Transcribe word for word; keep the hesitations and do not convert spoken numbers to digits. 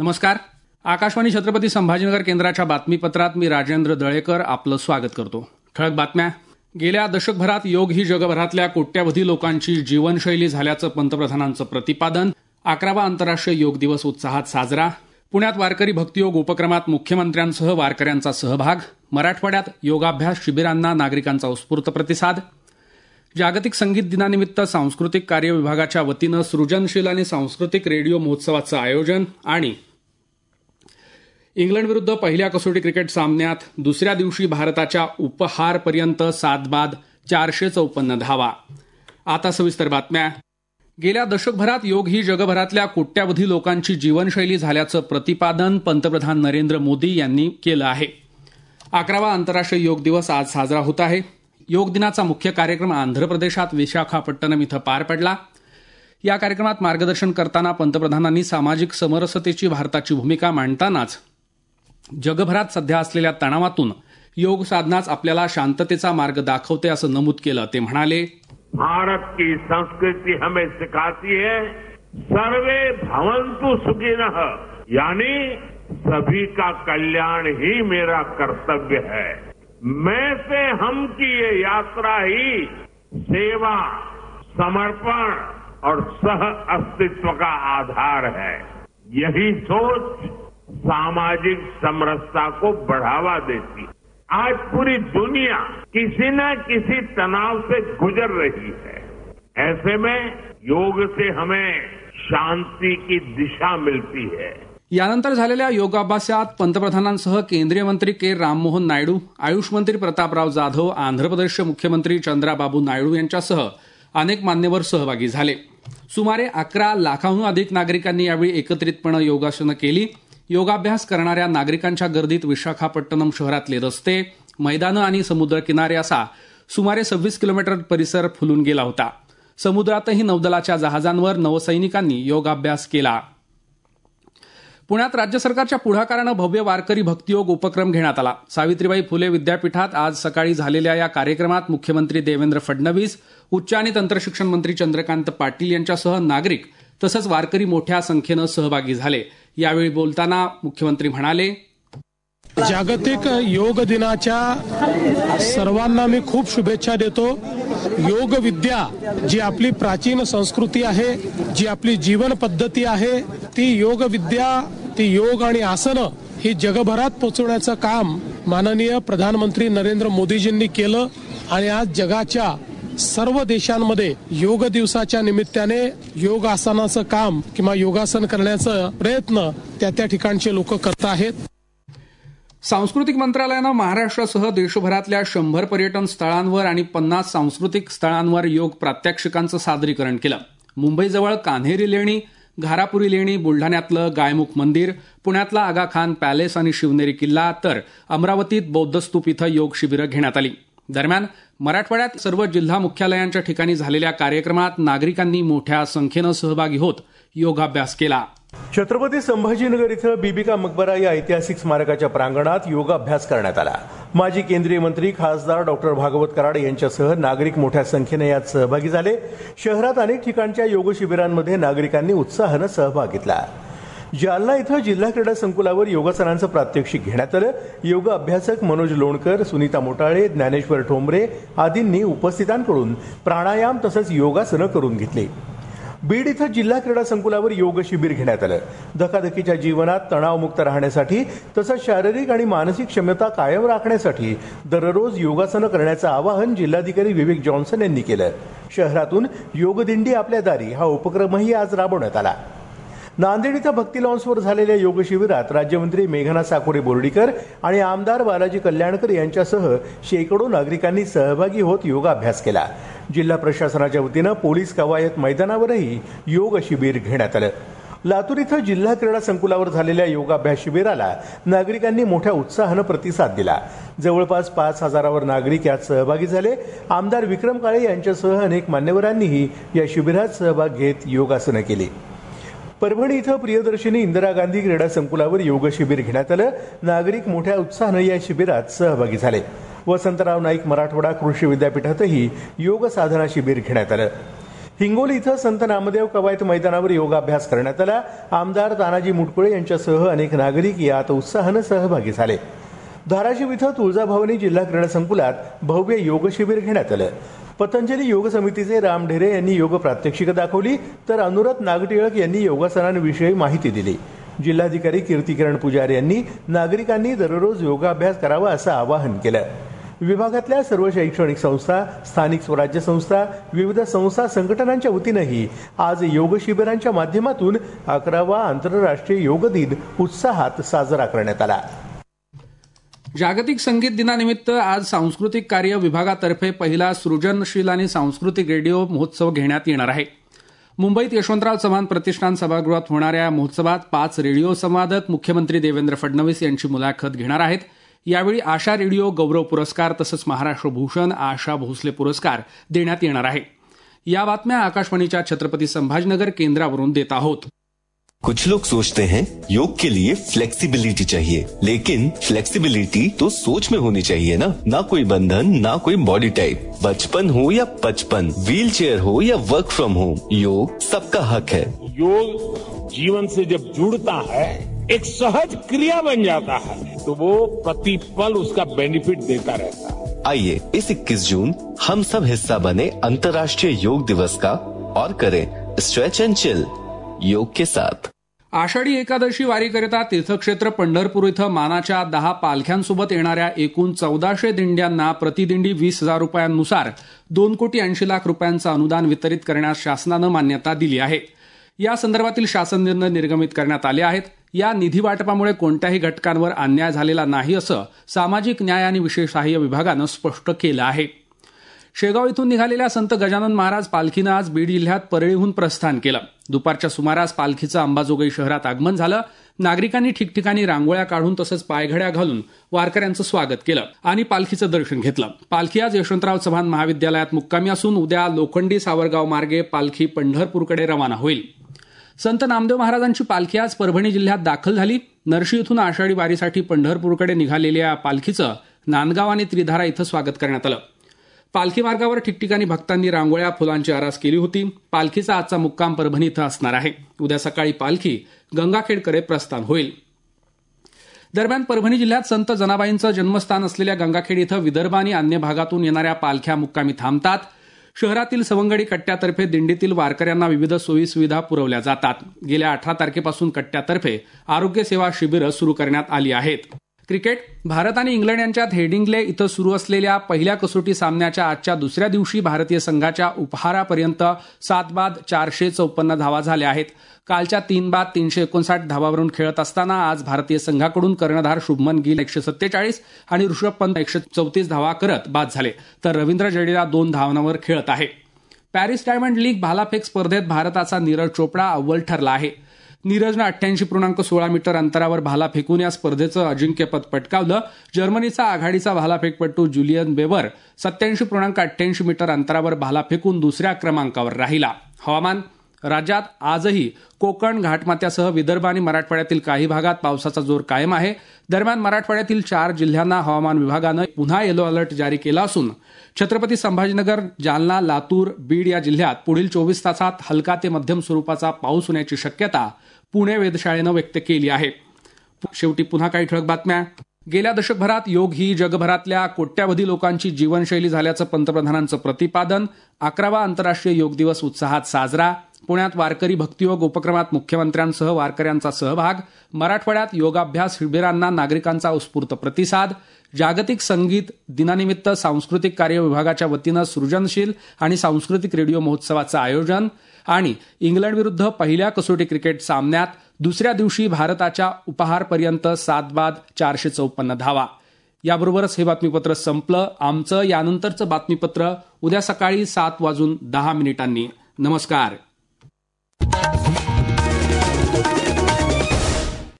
नमस्कार. आकाशवाणी छत्रपती संभाजीनगर केंद्राच्या बातमीपत्रात मी राजेंद्र दळेकर आपलं स्वागत करतो. ठळक बातम्या. गेल्या दशकभरात योग ही जगभरातल्या कोट्यावधी लोकांची जीवनशैली झाल्याचं पंतप्रधानांचं प्रतिपादन. अकरावा आंतरराष्ट्रीय योग दिवस उत्साहात साजरा. पुण्यात वारकरी भक्तियोग उपक्रमात मुख्यमंत्र्यांसह वारकऱ्यांचा सहभाग. मराठवाड्यात योगाभ्यास शिबिरांना नागरिकांचा उत्स्फूर्त प्रतिसाद. जागतिक संगीत दिनानिमित्त सांस्कृतिक कार्य विभागाच्या वतीनं सृजनशील आणि सांस्कृतिक रेडिओ महोत्सवाचं आयोजन. आणि इंग्लंड विरुद्ध पहिल्या कसोटी क्रिकेट सामन्यात दुसऱ्या दिवशी भारताच्या उपहारपर्यंत सात बाद चारशे चौपन्न धावा. आता सविस्तर बातम्या. गेल्या दशकभरात योग ही जगभरातल्या कोट्यावधी लोकांची जीवनशैली झाल्याचं प्रतिपादन पंतप्रधान नरेंद्र मोदी यांनी केलं आहे. अकरावा आंतरराष्ट्रीय योग दिवस आज साजरा होत आहे. योग दिनाचा मुख्य कार्यक्रम आंध्र प्रदेशात विशाखापट्टणम इथं पार पडला. या कार्यक्रमात मार्गदर्शन करताना पंतप्रधानांनी सामाजिक समरसतेची भारताची भूमिका मांडतानाच जगभरात सध्या असलेल्या तणावातून योग साधनाच आपल्याला शांततेचा मार्ग दाखवते असं नमूद केलं. ते म्हणाले, भारत की संस्कृति हमें सिखाती है सर्वे भवन्तु सुखिनः, यानी सभी का कल्याण ही मेरा कर्तव्य है. मैं से हम की ये यात्रा ही सेवा, समर्पण और सह अस्तित्व का आधार है. यही सोच सामाजिक समरसता को बढ़ावा देती. आज पूरी दुनिया किसी न किसी तनाव से गुजर रही है. ऐसे में योग से हमें शांति की दिशा मिलती है. यानंतर झालेल्या योगाभ्यासात पंतप्रधानांसह केंद्रीय मंत्री के राममोहन नायडू, आयुष मंत्री प्रतापराव जाधव, आंध्र प्रदेशचे मुख्यमंत्री चंद्राबाबू नायडू यांच्यासह अनेक मान्यवर सहभागी झाले. सुमारे अकरा लाखांहून अधिक नागरिकांनी यावेळी एकत्रितपणे योगासनं केली. योगाभ्यास करणाऱ्या नागरिकांच्या गर्दीत विशाखापट्टणम शहरातले रस्ते, मैदानं आणि समुद्रकिनारे असा सुमारे सव्वीस किलोमीटर परिसर फुलून गेला होता. समुद्रातही नौदलाच्या जहाजांवर नवसैनिकांनी योगाभ्यास केला. पुण्यात राज्य सरकारच्या पुढाकारानं भव्य वारकरी भक्तियोग उपक्रम घेण्यात आला. सावित्रीबाई फुले विद्यापीठात आज सकाळी झालेल्या या कार्यक्रमात मुख्यमंत्री देवेंद्र फडणवीस, उच्च आणि तंत्रशिक्षण मंत्री चंद्रकांत पाटील यांच्यासह नागरिक तसंच वारकरी मोठ्या संख्येनं सहभागी झाले. यावेळी बोलताना मुख्यमंत्री म्हणाले, जागतिक योग दिनाच्या सर्वांना मी खूप शुभेच्छा देतो. योग विद्या जी आपली प्राचीन संस्कृती आहे, जी आपली जीवन पद्धती आहे, ती योग विद्या, ती योग आणि आसनं ही जगभरात पोहोचवण्याचं काम माननीय प्रधानमंत्री नरेंद्र मोदीजींनी केलं. आणि आज जगाच्या सर्व देशांमध्ये योग दिवसाच्या निमित्ताने योग आसनाचं काम किंवा योगासन करण्याचा प्रयत्न त्या त्या ठिकाणचे लोक करत आहेत. सांस्कृतिक मंत्रालयानं महाराष्ट्रासह देशभरातल्या शंभर पर्यटन स्थळांवर आणि पन्नास सांस्कृतिक स्थळांवर योग प्रात्यक्षिकांचं सादरीकरण केलं. मुंबईजवळ कान्हेरी लेणी, घारापुरी लेणी, बुलढाण्यातलं गायमुख मंदिर, पुण्यातला आगा खान पॅलेस आणि शिवनेरी किल्ला, तर अमरावतीत बौद्धस्तूप इथं योग शिबिरं घेण्यात आली. दरम्यान मराठवाड्यात सर्व जिल्हा मुख्यालयांच्या ठिकाणी झालेल्या कार्यक्रमात नागरिकांनी मोठ्या संख्येनं सहभागी होत योगाभ्यास केला. छत्रपती संभाजीनगर इथं बीबी मकबरा या ऐतिहासिक स्मारकाच्या प्रांगणात योगाभ्यास करण्यात आला. माजी केंद्रीय मंत्री खासदार डॉक्टर भागवत कराड यांच्यासह नागरिक मोठ्या संख्येने यात सहभागी झाले. शहरात अनेक ठिकाणच्या योग शिबिरांमध्ये नागरिकांनी उत्साहानं सहभाग घेतला. जालना इथं जिल्हा क्रीडा संकुलावर योगासनांचं प्रात्यक्षिक घेण्यात आलं. योग अभ्यासक मनोज लोणकर, सुनीता मोटाळे, ज्ञानेश्वर ठोंबरे आदींनी उपस्थितांकडून प्राणायाम तसंच योगासनं करून घेतली. बीड इथं जिल्हा क्रीडा संकुलावर योग शिबिर घेण्यात आलं. धकाधकीच्या जीवनात तणावमुक्त राहण्यासाठी तसंच शारीरिक आणि मानसिक क्षमता कायम राखण्यासाठी दररोज योगासनं करण्याचं आवाहन जिल्हाधिकारी विवेक जॉन्सन यांनी केलं. शहरातून योगदिंडी आपल्या दारी हा उपक्रमही आज राबवण्यात आला. नांदेड इथं भक्ती लॉन्सवर झालेल्या योग शिबिरात राज्यमंत्री मेघना साकोरे बोर्डीकर आणि आमदार बालाजी कल्याणकर यांच्यासह शेकडो नागरिकांनी सहभागी होत योगाभ्यास केला. जिल्हा प्रशासनाच्या वतीनं पोलीस कवायत मैदानावरही योग शिबिर घेण्यात आलं. लातूर इथं जिल्हा क्रीडा संकुलावर झालेल्या योगाभ्यास शिबिराला नागरिकांनी मोठ्या उत्साहानं प्रतिसाद दिला. जवळपास पाच हजारावर नागरिक यात सहभागी झाले. आमदार विक्रम काळे यांच्यासह अनेक मान्यवरांनीही या शिबिरात सहभाग घेत योगासनं केली. परभणी इथं प्रियदर्शिनी इंदिरा गांधी क्रीडा संकुलावर योग शिबिर घेण्यात आलं. नागरिक मोठ्या उत्साहानं या शिबिरात सहभागी झाले. वसंतराव नाईक मराठवाडा कृषी विद्यापीठातही योग साधना शिबिर घेण्यात आलं. हिंगोली इथं संत नामदेव कवायत मैदानावर योगाभ्यास करण्यात आला. आमदार तानाजी मुटकुळे यांच्यासह अनेक नागरिक यात उत्साहानं सहभागी झाले. धाराशिव इथं तुळजाभवानी जिल्हा क्रीडा संकुलात भव्य योग शिबिर घेण्यात आलं. पतंजली योग समितीचे राम ढेरे यांनी योग प्रात्यक्षिक दाखवली, तर अनुराध नागटिळक यांनी योगासनांविषयी माहिती दिली. जिल्हाधिकारी कीर्तिकिरण पुजारी यांनी नागरिकांनी दररोज योगाभ्यास करावा असं आवाहन केलं. विभागातल्या सर्व शैक्षणिक संस्था, स्थानिक स्वराज्य संस्था, विविध संस्था संघटनांच्या वतीनंही आज योग शिबिरांच्या माध्यमातून अकरावा आंतरराष्ट्रीय योग दिन उत्साहात साजरा करण्यात आला. जागतिक संगीत दिनानिमित्त आज सांस्कृतिक कार्य विभागातर्फे पहिला सृजनशील आणि सांस्कृतिक रेडिओ महोत्सव घेण्यात येणार आहे. मुंबईत यशवंतराव चव्हाण प्रतिष्ठान सभागृहात होणाऱ्या महोत्सवात पाच रेडिओ संवादक मुख्यमंत्री देवेंद्र फडणवीस यांची मुलाखत घेणार आहेत. यावेळी आशा रेडिओ गौरव पुरस्कार तसंच महाराष्ट्र भूषण, आशा भोसले पुरस्कार देण्यात येणार आहे. या बातम्या आकाशवाणीच्या छत्रपती संभाजीनगर केंद्रावरून देत आहोत. कुछ लोग सोचते हैं योग के लिए फ्लेक्सिबिलिटी चाहिए, लेकिन फ्लेक्सिबिलिटी तो सोच में होनी चाहिए ना. ना कोई बंधन, ना कोई बॉडी टाइप. बचपन हो या पचपन, व्हील चेयर हो या वर्क फ्रॉम होम, योग सबका हक है. योग जीवन से जब जुड़ता है, एक सहज क्रिया बन जाता है, तो वो प्रतिपल उसका बेनिफिट देता रहता है. आइए इस इक्कीस जून हम सब हिस्सा बने अंतर्राष्ट्रीय योग दिवस का और करें स्ट्रेच एंड चिल योग के साथ. आषाढी एकादशी वारीकरिता तीर्थक्षेत्र पंढरपूर इथं मानाच्या दहा पालख्यांसोबत येणाऱ्या एकूण चौदाशे दिंड्यांना प्रतिदिंडी वीस हजार रुपयांनुसार दोन कोटी ऐंशी लाख रुपयांचं अनुदान वितरित करण्यास शासनानं मान्यता दिली आहे. या संदर्भातील शासन निर्णय निर्गमित करण्यात आले आहेत. या निधी वाटपामुळे कोणत्याही घटकांवर अन्याय झालेला नाही असं सामाजिक न्याय आणि विशेष सहाय्य विभागानं स्पष्ट केलं आहे. शेगाव इथून निघालेल्या संत गजानन महाराज पालखीनं आज बीड जिल्ह्यात परळीहून प्रस्थान केलं. दुपारच्या सुमारास पालखीचं अंबाजोगाई शहरात आगमन झालं. नागरिकांनी ठिकठिकाणी रांगोळ्या काढून तसंच पायघड्या घालून वारकऱ्यांचं स्वागत केलं आणि पालखीचं दर्शन घेतलं. पालखी आज यशवंतराव चव्हाण महाविद्यालयात मुक्कामी असून उद्या लोखंडी सावरगाव मार्गे पालखी पंढरपूरकडे रवाना होईल. संत नामदेव महाराजांची पालखी आज परभणी जिल्ह्यात दाखल झाली. नरशी इथून आषाढी वारीसाठी पंढरपूरकडे निघालेल्या पालखीचं नांदगाव आणि त्रिधारा इथं स्वागत करण्यात आलं. पालखी मार्गावर ठिकठिकाणी भक्तांनी रांगोळ्या, फुलांची आरास केली होती. पालखीचा आजचा मुक्काम परभणी इथं असणार आहे. उद्या सकाळी पालखी गंगाखेडकडे प्रस्थान होईल. दरम्यान परभणी जिल्ह्यात संत जनाबाईंचं जन्मस्थान असलेल्या गंगाखेड इथं विदर्भ आणि अन्य भागातून येणाऱ्या पालख्या मुक्कामी थांबतात. शहरातील सवंगडी कट्ट्यातर्फे दिंडीतील वारकऱ्यांना विविध सोयी सुविधा पुरवल्या जातात. गेल्या अठरा तारखेपासून कट्ट्यातर्फे आरोग्य सेवा शिबिरं सुरू करण्यात आली आहेत. क्रिकेट. भारत आणि इंग्लंड यांच्यात हेडिंग्ले इथं सुरू असलेल्या पहिल्या कसोटी सामन्याच्या आजच्या दुसऱ्या दिवशी भारतीय संघाच्या उपहारापर्यंत सात बाद चारशे चौपन्न धावा झाल्या आहेत. कालच्या तीन बाद तीनशे एकोणसाठ धावावरून खेळत असताना आज भारतीय संघाकडून कर्णधार शुभमन गिल एकशे सत्तेचाळीस आणि ऋषभ पंत एकशे चौतीस धावा करत बाद झाले, तर रवींद्र जडेजा दोन धावांवर खेळत आहे. पॅरिस डायमंड लीग भालाफेक स्पर्धेत भारताचा नीरज चोपडा अव्वल ठरला आहे. नीरजनं अठ्ठ्याऐंशी पूर्णांक सोळा मीटर अंतरावर भाला फेकून या स्पर्धेचं अजिंक्यपद पटकावलं. जर्मनीचा आघाडीचा भालाफेकपटू जुलियन बेवर सत्याऐंशी पूर्णांक अठ्ठ्याऐंशी मीटर अंतरावर भाला फेकून दुसऱ्या क्रमांकावर राहिला. हवामान. राज्यात आजही कोकण, घाटमाथ्यासह विदर्भ आणि मराठवाड्यातील काही भागात पावसाचा जोर कायम आहे. दरम्यान मराठवाड्यातील चार जिल्ह्यांना हवामान विभागानं पुन्हा येलो अलर्ट जारी केला असून छत्रपती संभाजीनगर, जालना, लातूर, बीड या जिल्ह्यात पुढील चोवीस तासात हलका ते मध्यम स्वरूपाचा पाऊस होण्याची शक्यता पुणे वेधशाळेनं व्यक्त केली आहे. शेवटी पुन्हा काही ठळक बातम्या. गेल्या दशकभरात योग ही जगभरातल्या कोट्यावधी लोकांची जीवनशैली झाल्याचं पंतप्रधानांचं प्रतिपादन. अकरावा आंतरराष्ट्रीय योग दिवस उत्साहात साजरा. पुण्यात वारकरी भक्तियोग उपक्रमात मुख्यमंत्र्यांसह वारकऱ्यांचा सहभाग. मराठवाड्यात योगाभ्यास शिबिरांना नागरिकांचा उत्स्फूर्त प्रतिसाद. जागतिक संगीत दिनानिमित्त सांस्कृतिक कार्य विभागाच्या वतीनं सृजनशील आणि सांस्कृतिक रेडिओ महोत्सवाचं आयोजन. आणि इंग्लंड विरुद्ध पहिल्या कसोटी क्रिकेट सामन्यात दुसऱ्या दिवशी भारताच्या उपहारपर्यंत सात बाद चारशे चौपन्न धावा. याबरोबरच हे बातमीपत्र संपलं. आमचं यानंतरचं बातमीपत्र उद्या सकाळी सात वाजून दहा मिनिटांनी. नमस्कार.